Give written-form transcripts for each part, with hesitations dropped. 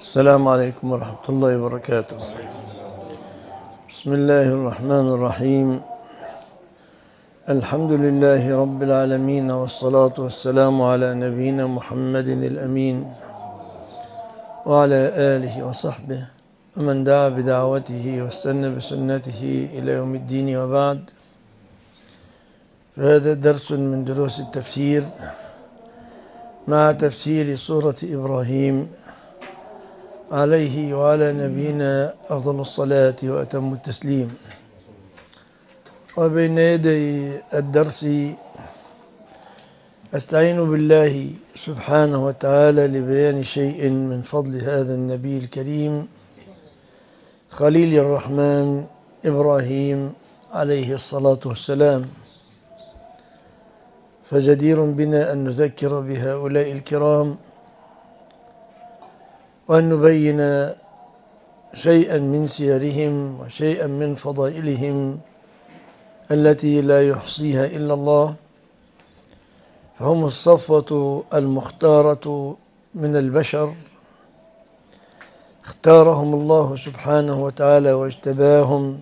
السلام عليكم ورحمة الله وبركاته. بسم الله الرحمن الرحيم. الحمد لله رب العالمين، والصلاة والسلام على نبينا محمد الأمين وعلى آله وصحبه ومن دعا بدعوته واستنى بسنته إلى يوم الدين، وبعد. فهذا درس من دروس التفسير مع تفسير سورة إبراهيم عليه وعلى نبينا أفضل الصلاة وأتم التسليم. وبين يدي الدرس أستعين بالله سبحانه وتعالى لبيان شيء من فضل هذا النبي الكريم خليل الرحمن إبراهيم عليه الصلاة والسلام. فجدير بنا أن نذكر بهؤلاء الكرام وأن نبين شيئا من سيرهم وشيئا من فضائلهم التي لا يحصيها إلا الله. فهم الصفوة المختارة من البشر، اختارهم الله سبحانه وتعالى واجتباهم،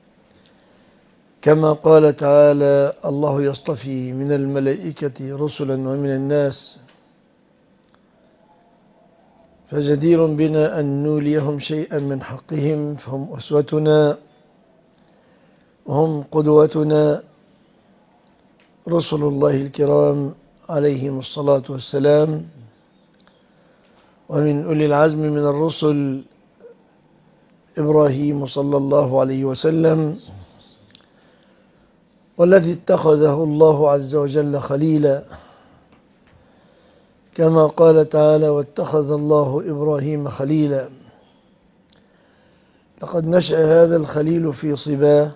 كما قال تعالى: الله يصطفي من الملائكة رسلا ومن الناس. فجدير بنا أن نوليهم شيئا من حقهم، فهم أسوتنا وهم قدوتنا، رسل الله الكرام عليهم الصلاة والسلام. ومن أولي العزم من الرسل إبراهيم صلى الله عليه وسلم، والذي اتخذه الله عز وجل خليلا، كما قال تعالى: واتخذ الله إبراهيم خليلا. لقد نشأ هذا الخليل في صباه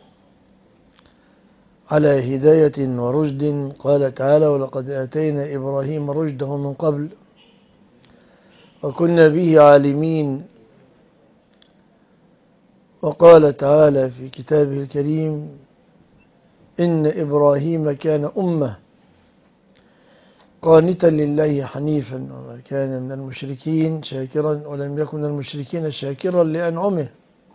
على هداية ورشد. قال تعالى: ولقد آتينا إبراهيم رشده من قبل وكنا به عالمين. وقال تعالى في كتابه الكريم: إن إبراهيم كان أمة قانتا لله حنيفا وما كان من المشركين شاكرا ولم يكن من المشركين شاكرا لأنعمه.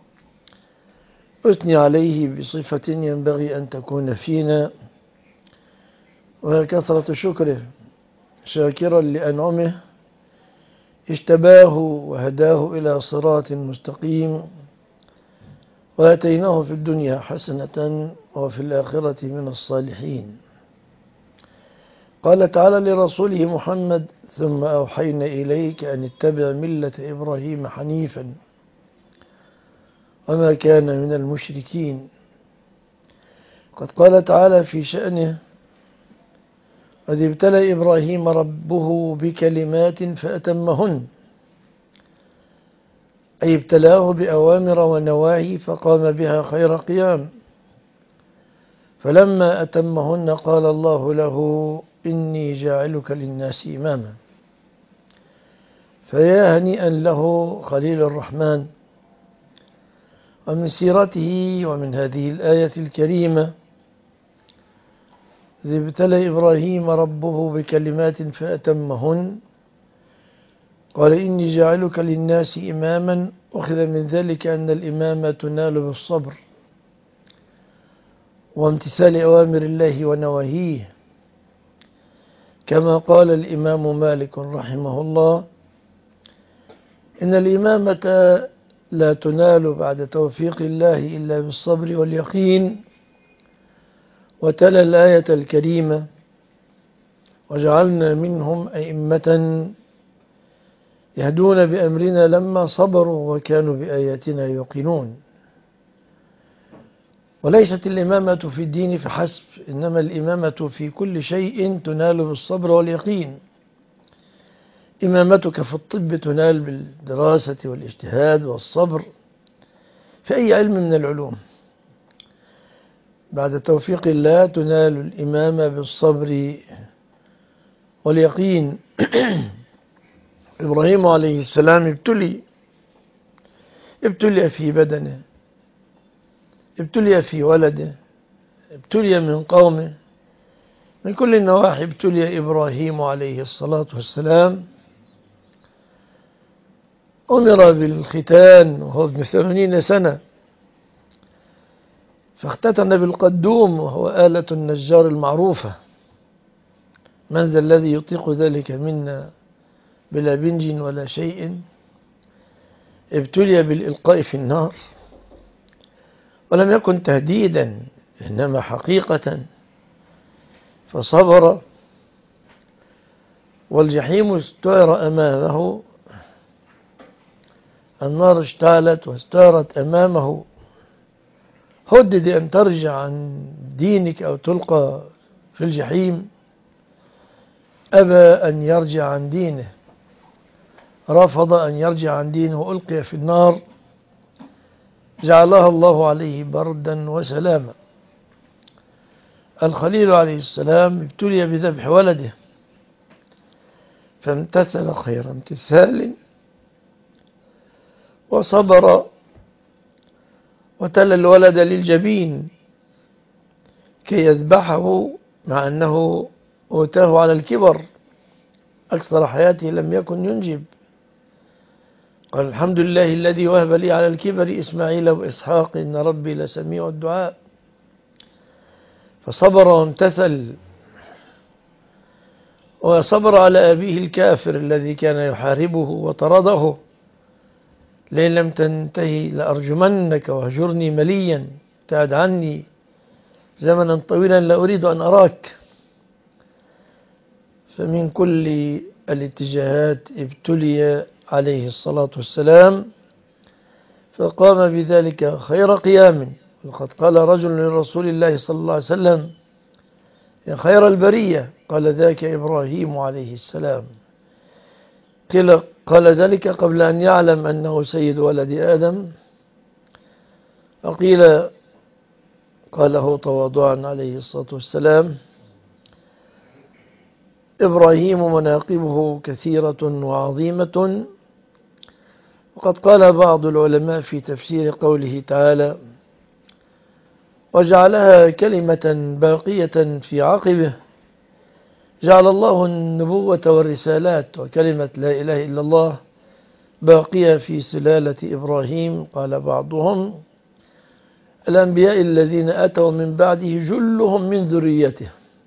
أثني عليه بصفة ينبغي أن تكون فينا، وهي كثرة شكره، شاكرا لأنعمه اجتباه وهداه إلى صراط مستقيم، وآتيناه في الدنيا حسنة وفي الآخرة من الصالحين. قال تعالى لرسوله محمد: ثم أوحينا إليك أن اتبع ملة إبراهيم حنيفا وما كان من المشركين. قد قال تعالى في شأنه: إذ ابتلى إبراهيم ربه بكلمات فأتمهن، أي ابتلاه بأوامر ونواهي فقام بها خير قيام. فلما أتمهن قال الله له: إني جاعلك للناس إماما. فيا هنيئا له خليل الرحمن. ومن سيرته ومن هذه الآية الكريمة: إذ ابتلى إبراهيم ربه بكلمات فأتمهن قال: إني جاعلك للناس إماما. أخذ من ذلك أن الإمامة تنال بالصبر وامتثال أوامر الله ونواهيه، كما قال الإمام مالك رحمه الله: إن الإمامة لا تنال بعد توفيق الله إلا بالصبر واليقين. وتلا الآية الكريمة: وجعلنا منهم أئمة يهدون بأمرنا لما صبروا وكانوا بآياتنا يوقنون. وليست الإمامة في الدين فحسب، إنما الإمامة في كل شيء تنال بالصبر واليقين. إمامتك في الطب تنال بالدراسة والاجتهاد والصبر في أي علم من العلوم. بعد توفيق الله تنال الإمامة بالصبر واليقين. إبراهيم عليه السلام ابتلي في بدنه، ابتلي في ولده، ابتلي من قومه، من كل النواحي ابتلي إبراهيم عليه الصلاة والسلام. أمر بالختان وهو ابن 80 سنة، فاختتن بالقدوم وهو آلة النجار المعروفة. من ذا الذي يطيق ذلك منا بلا بنج ولا شيء؟ ابتلي بالإلقاء في النار، ولم يكن تهديدا إنما حقيقة، فصبر. والجحيم استعر أمامه، النار اشتعلت واستعرت أمامه، هدد أن ترجع عن دينك أو تلقى في الجحيم، أبى أن يرجع عن دينه، رفض أن يرجع عن دينه وألقي في النار، جعلها الله عليه بردا وسلاما. الخليل عليه السلام ابتلي بذبح ولده، فامتثل خير امتثال وصبر، وتل الولد للجبين كي يذبحه، مع أنه أوتاه على الكبر، أكثر حياته لم يكن ينجب. قال الحمد لله الذي وهب لي على الكبر إسماعيل وإسحاق إن ربي لسميع الدعاء. فصبر وامتثل، وصبر على أبيه الكافر الذي كان يحاربه وطرده: لئن لم تنتهي لأرجمنك واهجرني مليا، ابتعد عني زمنا طويلا لا أريد أن أراك. فمن كل الاتجاهات ابتلي عليه الصلاة والسلام، فقام بذلك خير قيام. وقد قال رجل لرسول الله صلى الله عليه وسلم: يا خير البرية، قال: ذاك إبراهيم عليه السلام. قال ذلك قبل أن يعلم أنه سيد ولد آدم، وقيل قاله تواضعا عليه الصلاة والسلام. إبراهيم مناقبه كثيرة وعظيمة، وقد قال بعض العلماء في تفسير قوله تعالى: وجعلها كلمة باقية في عقبه، جعل الله النبوة والرسالات وكلمة لا إله إلا الله باقية في سلالة إبراهيم. قال بعضهم: الأنبياء الذين أتوا من بعده جلهم من ذريته،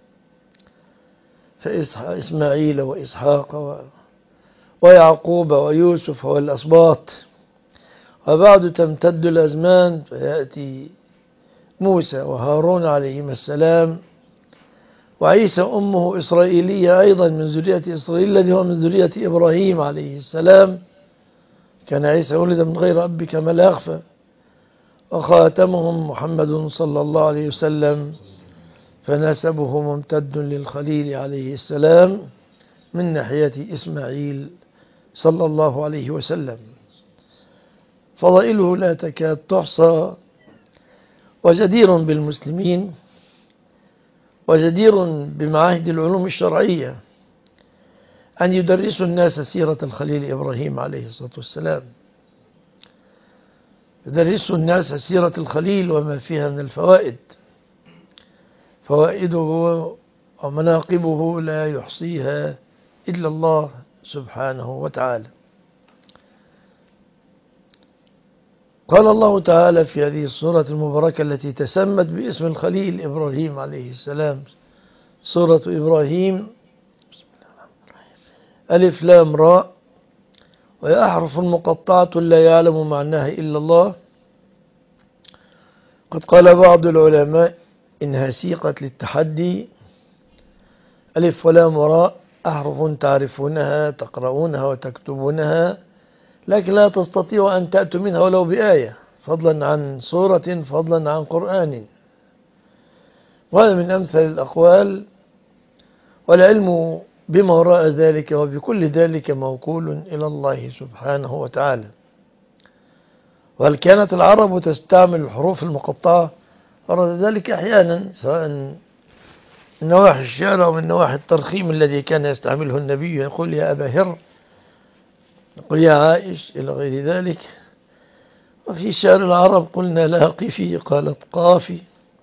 فإسماعيل وإسحاق ويعقوب ويوسف والأسباط. وبعد تمتد الأزمان فيأتي موسى وهارون عليهما السلام، وعيسى أمه إسرائيلية أيضا من ذرية إسرائيل الذي هو من ذرية إبراهيم عليه السلام. كان عيسى ولد من غير أب كما لا يخفى. وخاتمهم محمد صلى الله عليه وسلم، فنسبه ممتد للخليل عليه السلام من ناحية إسماعيل صلى الله عليه وسلم. فضائله لا تكاد تحصى، وجدير بالمسلمين وجدير بمعاهد العلوم الشرعية أن يدرسوا الناس سيرة الخليل إبراهيم عليه الصلاة والسلام، يدرسوا الناس سيرة الخليل وما فيها من الفوائد. فوائده ومناقبه لا يحصيها إلا الله سبحانه وتعالى. قال الله تعالى في هذه السورة المباركة التي تسمت باسم الخليل إبراهيم عليه السلام، سورة إبراهيم: ألف لام راء، وهي أحرف مقطعة لا يعلم معناها إلا الله. قد قال بعض العلماء إنها سيقت للتحدي. ألف ولام وراء أحرف تعرفونها تقرؤونها وتكتبونها، لكن لا تستطيع أن تأتوا منها ولو بآية، فضلا عن سورة، فضلا عن قرآن. وهذا من أمثل الأقوال، والعلم بما وراء ذلك وبكل ذلك موكول إلى الله سبحانه وتعالى. وهل كانت العرب تستعمل الحروف المقطعة؟ ورد ذلك أحيانا، سواء من نواحي الشعر أو من نواحي الترخيم الذي كان يستعمله النبي، يقول: يا أبا هر، يقول: يا عائش، إلى غير ذلك. وفي شعر العرب قلنا لها قفي، قالت قافي،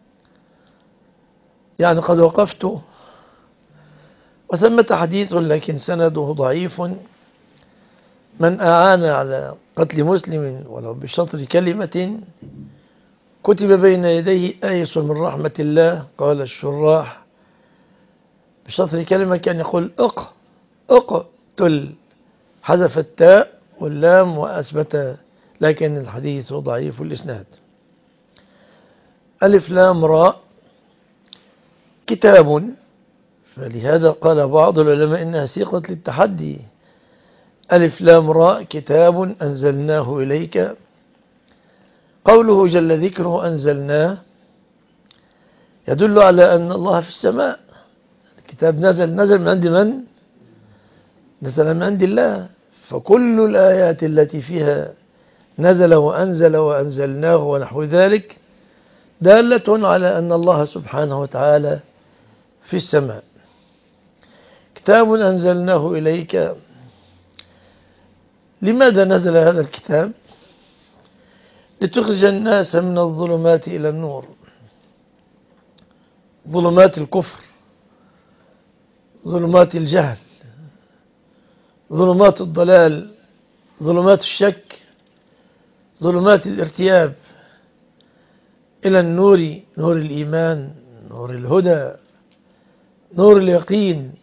يعني قد وقفت. وثمة حديث لكن سنده ضعيف من أعان على قتل مسلم ولو بشطر كلمة كتب بين يديه آيس من رحمة الله. قال الشراح بشطر كلمة كان يقول اقتل، حذف التاء واللام وأثبت، لكن الحديث ضعيف الإسناد. ألف لام راء كتاب، فلهذا قال بعض العلماء إنها صيغة للتحدي. ألف لام راء كتاب أنزلناه إليك. قوله جل ذكره أنزلناه يدل على أن الله في السماء. الكتاب نزل من عند من؟ نزل من عند الله. فكل الآيات التي فيها نزل وأنزل وأنزلناه ونحو ذلك دالة على أن الله سبحانه وتعالى في السماء. كتاب أنزلناه إليك. لماذا نزل هذا الكتاب؟ لتخرج الناس من الظلمات إلى النور، ظلمات الكفر، ظلمات الجهل، ظلمات الضلال، ظلمات الشك، ظلمات الارتياب، إلى النور، نور الإيمان، نور الهدى، نور اليقين.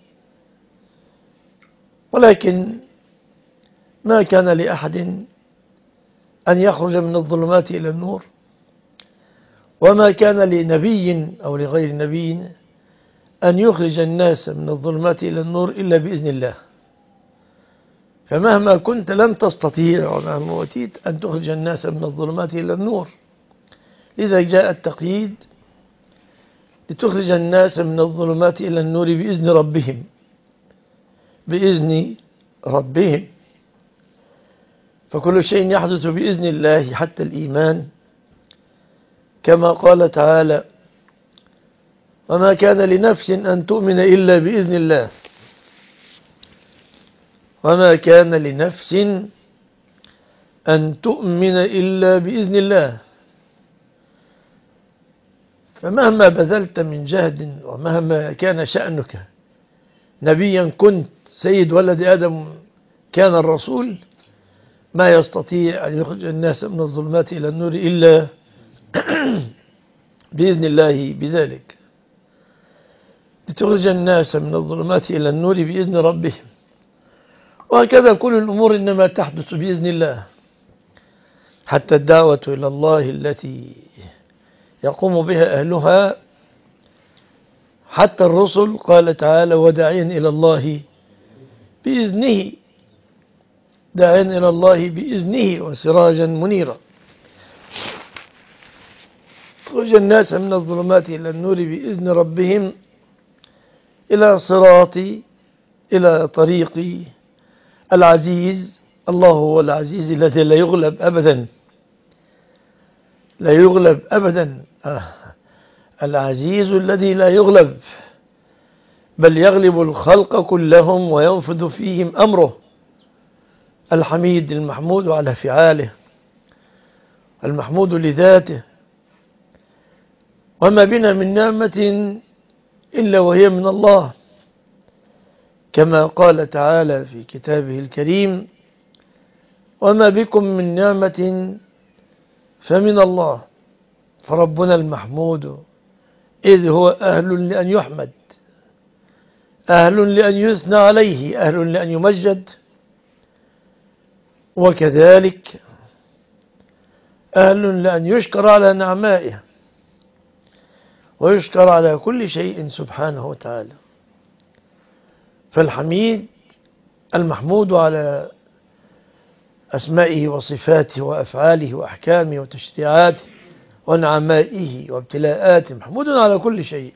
ولكن ما كان لأحد أن يخرج من الظلمات إلى النور، وما كان لنبي أو لغير نبي أن يخرج الناس من الظلمات إلى النور إلا بإذن الله. فمهما كنت لن تستطيع ومهما أوتيت أن تخرج الناس من الظلمات إلى النور. لذا جاء التقييد لتخرج الناس من الظلمات إلى النور بإذن ربهم، بإذن ربهم. فكل شيء يحدث بإذن الله حتى الإيمان، كما قال تعالى وما كان لنفس أن تؤمن إلا بإذن الله. وما كان لنفس أن تؤمن إلا بإذن الله. فمهما بذلت من جهد ومهما كان شأنك، نبيا كنت، سيد ولد آدم كان الرسول، ما يستطيع أن يخرج الناس من الظلمات إلى النور إلا بإذن الله بذلك. لتخرج الناس من الظلمات إلى النور بإذن ربهم. وهكذا كل الأمور إنما تحدث بإذن الله، حتى الدعوة إلى الله التي يقوم بها أهلها، حتى الرسل قال تعالى وداعيا إلى الله بإذنه، داعيا إلى الله بإذنه وسراجا منيرا. خرج الناس من الظلمات إلى النور بإذن ربهم إلى صراط، إلى طريق العزيز. الله هو العزيز الذي لا يغلب أبدا، لا يغلب أبدا. العزيز الذي لا يغلب، بل يغلب الخلق كلهم وينفذ فيهم أمره. الحميد المحمود على فعاله، المحمود لذاته. وما بنا من نعمة إلا وهي من الله، كما قال تعالى في كتابه الكريم وما بكم من نعمة فمن الله. فربنا المحمود إذ هو أهل لأن يحمد، أهل لأن يثنى عليه، أهل لأن يمجد، وكذلك أهل لأن يشكر على نعمائه ويشكر على كل شيء سبحانه وتعالى. فالحميد المحمود على أسمائه وصفاته وأفعاله وأحكامه وتشريعاته ونعمائه وابتلاءاته، محمود على كل شيء.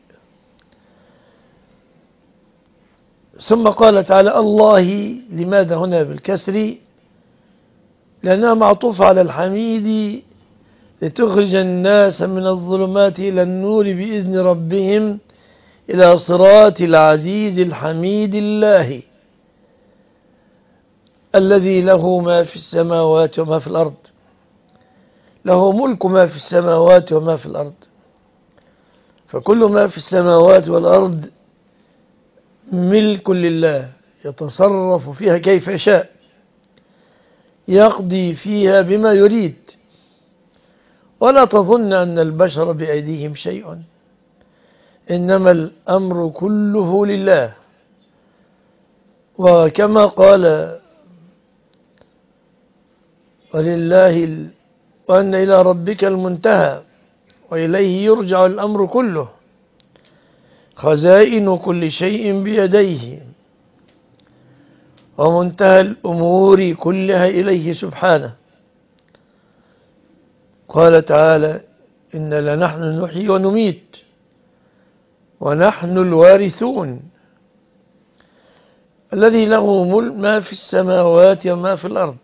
ثم قال تعالى الله، لماذا هنا بالكسر؟ لأنها معطوفة على الحميد، لتخرج الناس من الظلمات إلى النور بإذن ربهم إلى صراط العزيز الحميد الله الذي له ما في السماوات وما في الأرض، له ملك ما في السماوات وما في الأرض. فكل ما في السماوات والأرض ملك لله، يتصرف فيها كيف يشاء. يقضي فيها بما يريد. ولا تظن أن البشر بأيديهم شيء، إنما الأمر كله لله. وكما قال وأن إلى ربك المنتهى وإليه يرجع الأمر كله، خزائن كل شيء بيديه، ومنتهى الأمور كلها إليه سبحانه. قال تعالى: إن لنحن نحيي ونميت ونحن الوارثون. الذي له ملك ما في السماوات وما في الأرض.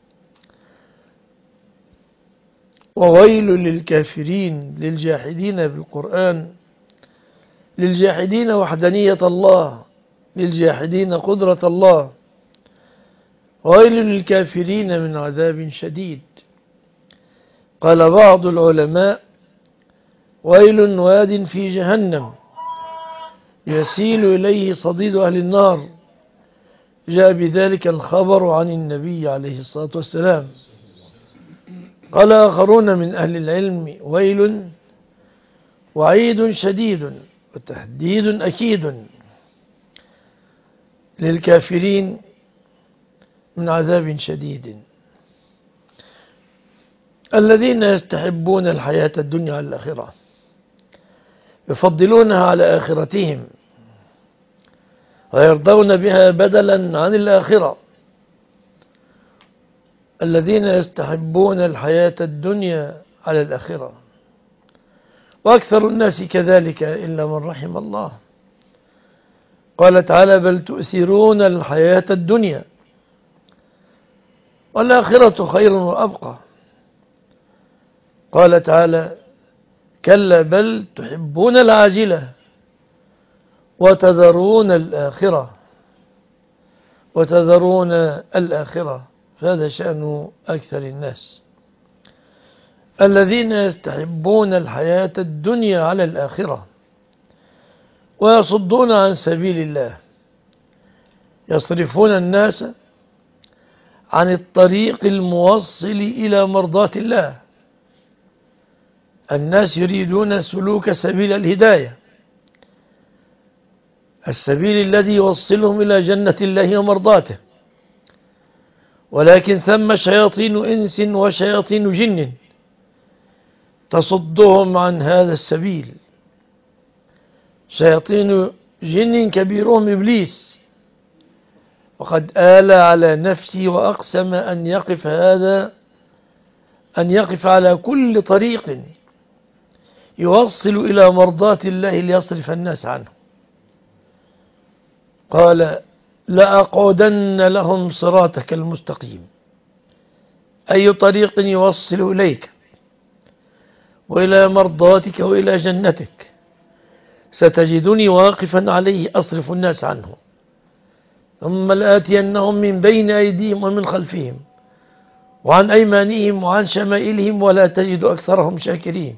وويل للكافرين للجاحدين بالقرآن، للجاحدين وحدانية الله، للجاحدين قدرة الله. وويل للكافرين من عذاب شديد. قال بعض العلماء: ويل واد في جهنم يسيل إليه صديد أهل النار. جاء بذلك الخبر عن النبي عليه الصلاة والسلام. قال آخرون من أهل العلم: ويل وعيد شديد وتهديد أكيد للكافرين من عذاب شديد. الذين يستحبون الحياة الدنيا على الآخرة، يفضلونها على آخرتهم ويرضون بها بدلا عن الآخرة. الذين يستحبون الحياة الدنيا على الآخرة، وأكثر الناس كذلك إلا من رحم الله. قال تعالى: بل تؤثرون الحياة الدنيا والآخرة خير وأبقى. قال تعالى: كلا بل تحبون العاجلة وتذرون الآخرة وتذرون الآخرة. فهذا شأن أكثر الناس. الذين يستحبون الحياة الدنيا على الآخرة ويصدون عن سبيل الله، يصرفون الناس عن الطريق الموصل إلى مرضاة الله. الناس يريدون سلوك سبيل الهداية، السبيل الذي يوصلهم إلى جنة الله ومرضاته، ولكن ثم شياطين إنس وشياطين جن تصدهم عن هذا السبيل. شياطين جن كبيرهم إبليس، وقد آل على نفسه وأقسم أن يقف على كل طريق يوصل إلى مرضاة الله ليصرف الناس عنه. قال: لأقعدن لهم صراطك المستقيم. أي طريق يوصل إليك وإلى مرضاتك وإلى جنتك ستجدني واقفا عليه أصرف الناس عنه، ثم لآتينهم من بين أيديهم ومن خلفهم وعن أيمانهم وعن شمائلهم ولا تجد أكثرهم شاكرين.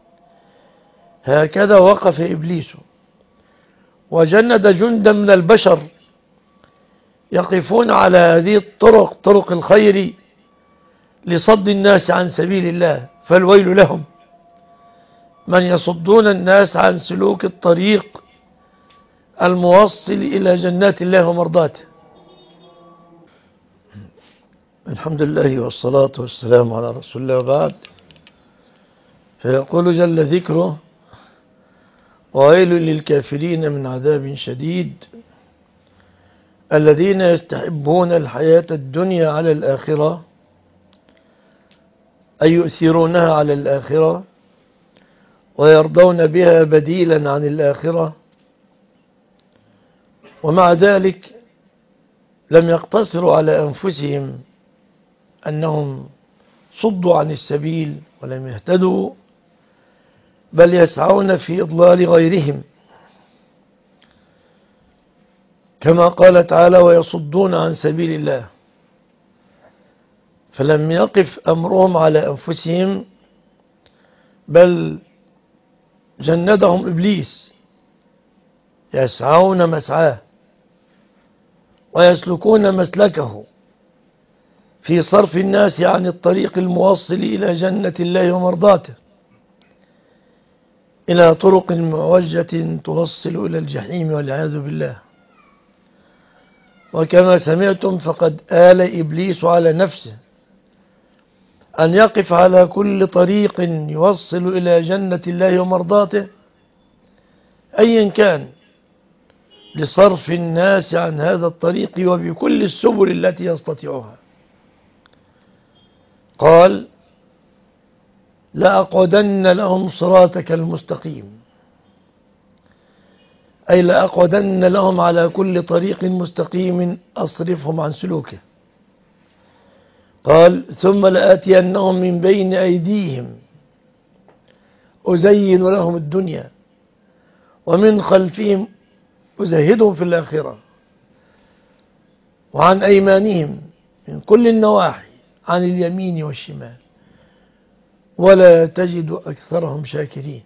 هكذا وقف إبليس وجند جندا من البشر يقفون على هذه الطرق، طرق الخير، لصد الناس عن سبيل الله. فالويل لهم من يصدون الناس عن سلوك الطريق الموصل إلى جنات الله ومرضاته. الحمد لله والصلاة والسلام على رسول الله، وبعد. فيقول جل ذكره: وويل للكافرين من عذاب شديد. الذين يستحبون الحياة الدنيا على الآخرة، أي يؤثرونها على الآخرة ويرضون بها بديلا عن الآخرة. ومع ذلك لم يقتصروا على أنفسهم أنهم صدوا عن السبيل ولم يهتدوا، بل يسعون في إضلال غيرهم، كما قال تعالى: ويصدون عن سبيل الله. فلم يقف أمرهم على أنفسهم، بل جندهم إبليس، يسعون مسعاه ويسلكون مسلكه في صرف الناس عن الطريق الموصل إلى جنة الله ومرضاته إلى طرق معوجة توصل إلى الجحيم والعياذ بالله. وكما سمعتم فقد آل إبليس على نفسه أن يقف على كل طريق يوصل إلى جنة الله ومرضاته أيا كان لصرف الناس عن هذا الطريق وبكل السبل التي يستطيعها. قال لأقعدن لهم صراطك المستقيم، أي لأقعدن لهم على كل طريق مستقيم أصرفهم عن سلوكه. قال ثم لآتينهم من بين أيديهم أزين لهم الدنيا ومن خلفهم أزهدهم في الآخرة وعن أيمانهم من كل النواحي عن اليمين والشمال ولا تجد أكثرهم شاكرين.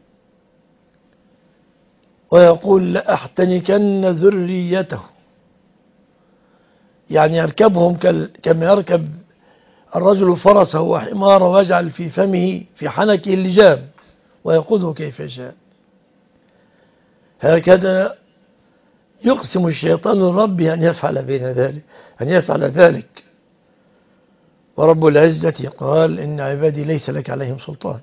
ويقول لأحتنكن ذريته، يعني يركبهم كما يركب الرجل فرسه وحماره ويجعل في فمه في حنكه اللجام ويقوده كيف يشاء. هكذا يقسم الشيطان ربي أن يفعل ذلك. ورب العزة قال إن عبادي ليس لك عليهم سلطان.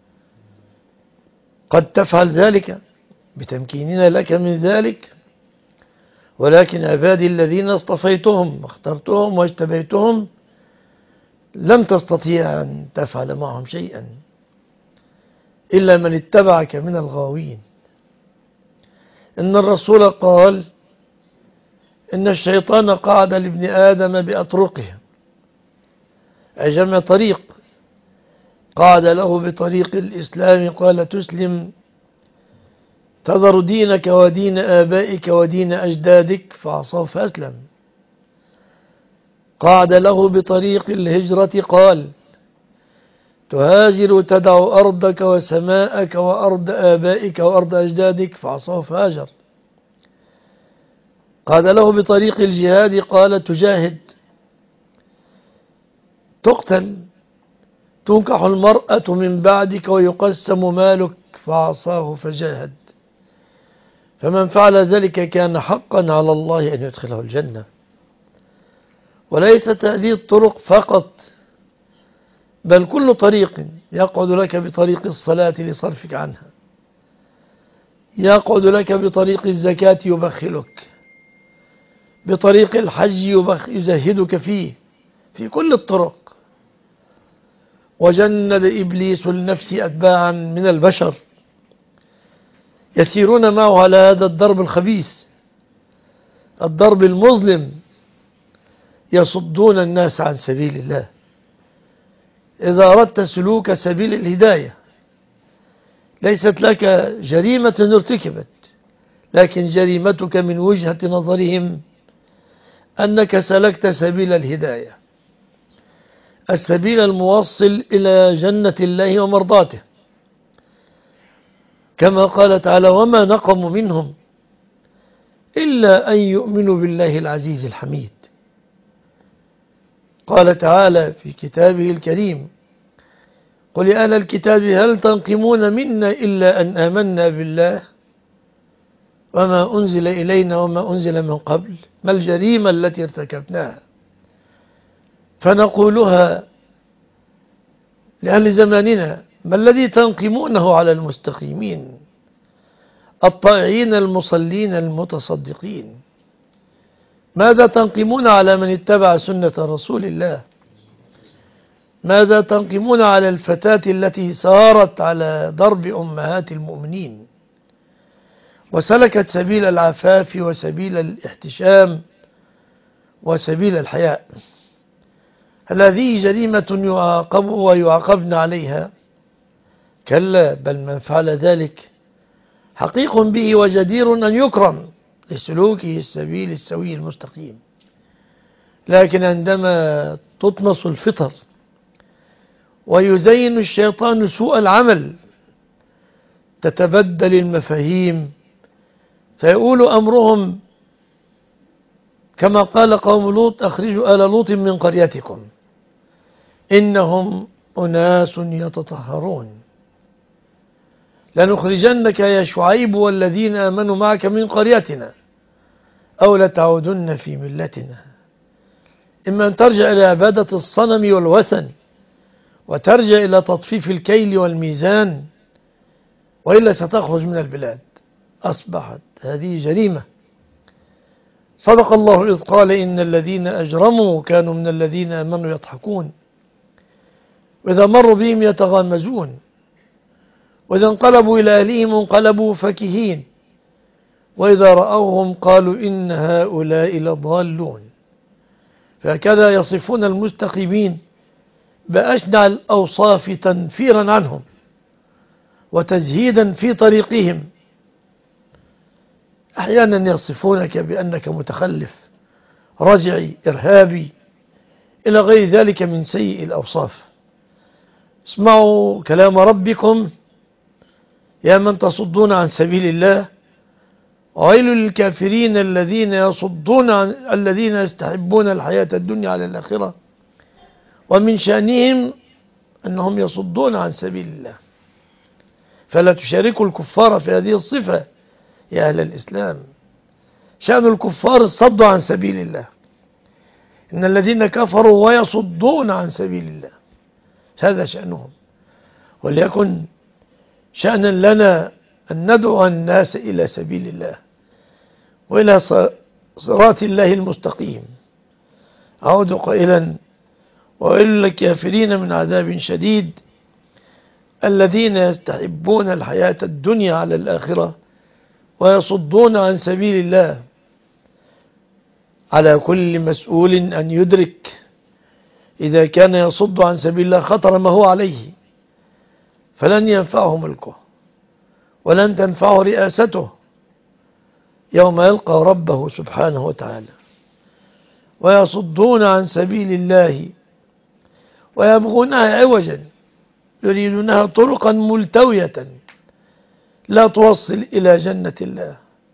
قد تفعل ذلك بتمكيننا لك من ذلك، ولكن عبادي الذين اصطفيتهم واخترتهم واجتبيتهم لم تستطيع أن تفعل معهم شيئا إلا من اتبعك من الغاوين. إن الرسول قال إن الشيطان قعد لابن آدم بأطرقه، أي جمع طريق، قعد له بطريق الإسلام قال تسلم تذر دينك ودين آبائك ودين أجدادك، فعصاه فأسلم. قعد له بطريق الهجرة قال تهاجر تدع أرضك وسماءك وأرض آبائك وأرض أجدادك، فعصاه فهاجر. قعد له بطريق الجهاد قال تجاهد تقتل تنكح المرأة من بعدك ويقسم مالك، فعصاه فجاهد. فمن فعل ذلك كان حقا على الله أن يدخله الجنة. وليست هذه الطرق فقط، بل كل طريق يقعد لك بطريق الصلاة لصرفك عنها، يقعد لك بطريق الزكاة يبخلك، بطريق الحج يزهدك فيه، في كل الطرق. وجند إبليس النفس أتباعا من البشر يسيرون معه على هذا الضرب الخبيث، الضرب المظلم، يصدون الناس عن سبيل الله. إذا أردت سلوك سبيل الهداية ليست لك جريمة ارتكبت، لكن جريمتك من وجهة نظرهم أنك سلكت سبيل الهداية، السبيل الموصل إلى جنة الله ومرضاته. كما قال تعالى وما نقموا منهم إلا أن يؤمنوا بالله العزيز الحميد. قال تعالى في كتابه الكريم قل يا أهل الكتاب هل تنقمون منا إلا أن آمنا بالله وما أنزل إلينا وما أنزل من قبل، ما الجريمة التي ارتكبناها؟ فنقولها لأهل زماننا ما الذي تنقمونه على المستقيمين الطائعين المصلين المتصدقين؟ ماذا تنقمون على من اتبع سنة رسول الله؟ ماذا تنقمون على الفتاة التي سارت على ضرب أمهات المؤمنين وسلكت سبيل العفاف وسبيل الاحتشام وسبيل الحياء؟ هل هذه جريمة يعاقب ويعاقبن عليها؟ كلا، بل من فعل ذلك حقيق به وجدير أن يكرم لسلوكه السبيل السوي المستقيم. لكن عندما تطمس الفطر ويزين الشيطان سوء العمل تتبدل المفاهيم، فيقول أمرهم كما قال قوم لوط أخرجوا آل لوط من قريتكم. إنهم أناس يتطهرون لنخرجنك يا شعيب والذين آمنوا معك من قريتنا أو لتعودن في ملتنا، إما أن ترجع إلى عبادة الصنم والوثن وترجع إلى تطفيف الكيل والميزان، وإلا ستخرج من البلاد. أصبحت هذه جريمة. صدق الله إذ قال إن الذين أجرموا كانوا من الذين آمنوا يضحكون وإذا مروا بهم يتغامزون وإذا انقلبوا إلى أهلهم انقلبوا فكهين وإذا رأوهم قالوا إن هؤلاء لضالون. فهكذا يصفون المستقيمين بأشنع الأوصاف تنفيرا عنهم وتزهيدا في طريقهم. أحيانا يصفونك بأنك متخلف رجعي إرهابي إلى غير ذلك من سيء الأوصاف. اسمعوا كلام ربكم يا من تصدون عن سبيل الله، وويل للكافرين الذين يصدون عن الذين يستحبون الحياة الدنيا على الآخرة، ومن شأنهم أنهم يصدون عن سبيل الله. فلا تشاركوا الكفار في هذه الصفة يا أهل الإسلام. شأن الكفار الصد عن سبيل الله. إن الذين كفروا ويصدون عن سبيل الله هذا شأنهم. وليكن شأنا لنا أن ندعو الناس إلى سبيل الله وإلى صراط الله المستقيم. أعود قائلا وويل للكافرين من عذاب شديد الذين يستحبون الحياة الدنيا على الآخرة ويصدون عن سبيل الله. على كل مسؤول أن يدرك إذا كان يصد عن سبيل الله خطر ما هو عليه، فلن ينفعه ملكه ولن تنفعه رئاسته يوم يلقى ربه سبحانه وتعالى. ويصدون عن سبيل الله ويبغونها عوجا يريدونها طرقا ملتوية لا توصل إلى جنة الله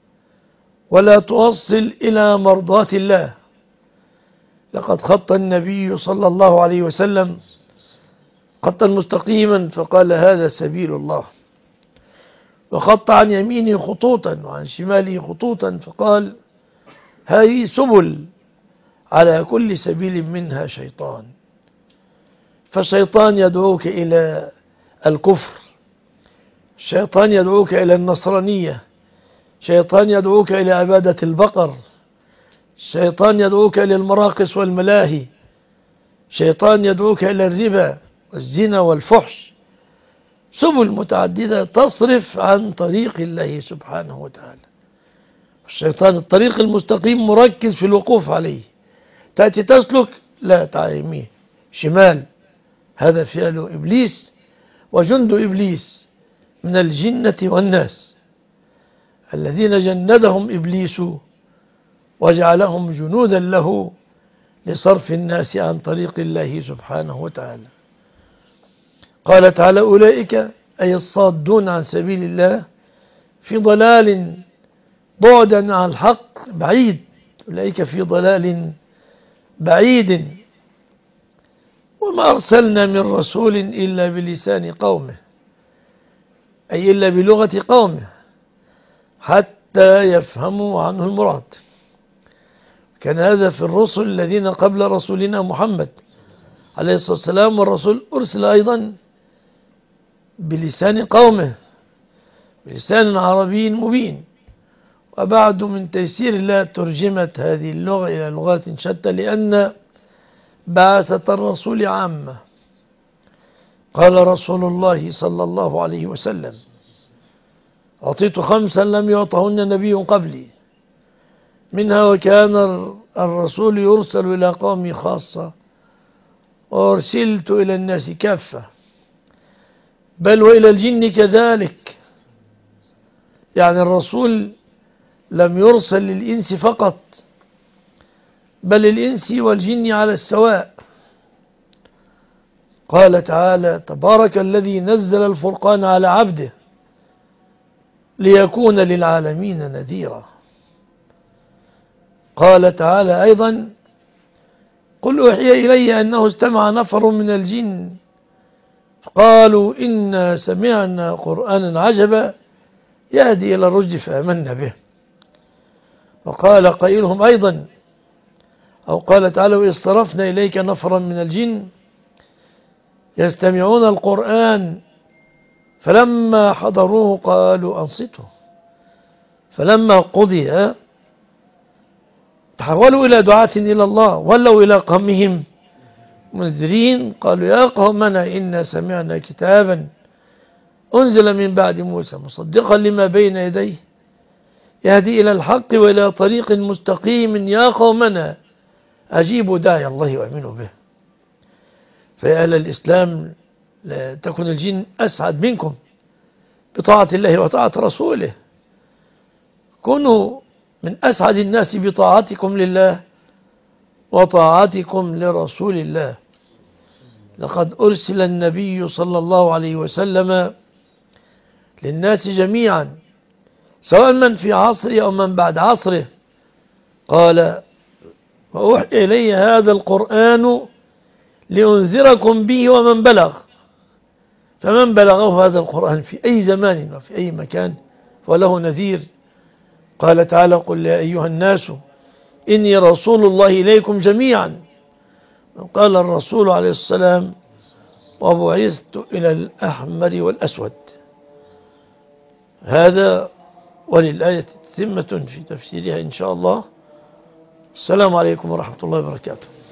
ولا توصل إلى مرضاة الله. لقد خط النبي صلى الله عليه وسلم خطا مستقيما فقال هذا سبيل الله، وخط عن يمينه خطوطا وعن شماله خطوطا فقال هذه سبل على كل سبيل منها شيطان. فالشيطان يدعوك إلى الكفر، الشيطان يدعوك إلى النصرانية، الشيطان يدعوك إلى عبادة البقر، الشيطان يدعوك إلى المراقص والملاهي، الشيطان يدعوك إلى الربا والزنا والفحش. سبل متعددة تصرف عن طريق الله سبحانه وتعالى. الشيطان الطريق المستقيم مركز في الوقوف عليه. تأتي تسلك لا تعيميه شمال، هذا فعل إبليس وجند إبليس من الجنة والناس الذين جندهم إبليس وجعلهم جنودا له لصرف الناس عن طريق الله سبحانه وتعالى. قال تعالى أولئك أي الصادون عن سبيل الله في ضلال بعدا عن الحق بعيد. أولئك في ضلال بعيد وما أرسلنا من رسول إلا بلسان قومه أي إلا بلغة قومه حتى يفهموا عنه المراد. كان هذا في الرسل الذين قبل رسولنا محمد عليه الصلاة والسلام، والرسول أرسل أيضا بلسان قومه بلسان عربي مبين. وبعد من تيسير الله ترجمت هذه اللغة إلى لغات شتى لأن بعثة الرسول عامة. قال رسول الله صلى الله عليه وسلم أعطيت 5 لم يعطهن نبي قبلي، منها وكان الرسول يرسل إلى قومي خاصة وأرسلت إلى الناس كافة، بل وإلى الجن كذلك. يعني الرسول لم يرسل للإنس فقط بل الإنس والجن على السواء. قال تعالى تبارك الذي نزل الفرقان على عبده ليكون للعالمين نذيرا. قال تعالى أيضا قل أوحي إلي أنه استمع نفر من الجن فقالوا إنا سمعنا قرآنا عجبا يهدي إلى الرشد فآمنا به. وقال قائلهم أيضا أو قال تعالى وإذ صرفنا إليك نفرا من الجن يستمعون القرآن فلما حضروه قالوا أنصتوا فلما قضي تحولوا إلى دعاة إلى الله ولوا إلى قومهم منذرين قالوا يا قومنا إنا سمعنا كتابا أنزل من بعد موسى مصدقا لما بين يديه يهدي إلى الحق وإلى طريق مستقيم يا قومنا أجيبوا داعي الله وأمنوا به. فيا أهل الإسلام لا تكن الجن أسعد منكم بطاعة الله وطاعة رسوله، كونوا من أسعد الناس بطاعتكم لله وطاعتكم لرسول الله. لقد أرسل النبي صلى الله عليه وسلم للناس جميعا سواء من في عصره أو من بعد عصره. قال وأوحي إلي هذا القرآن لأنذركم به ومن بلغ، فمن بلغه هذا القرآن في أي زمان وفي أي مكان فله نذير. قال تعالى قل يا أيها الناس إني رسول الله إليكم جميعا. قال الرسول عليه السلام وبعثت إلى الأحمر والأسود. هذا وللآية تتمة في تفسيرها إن شاء الله. السلام عليكم ورحمة الله وبركاته.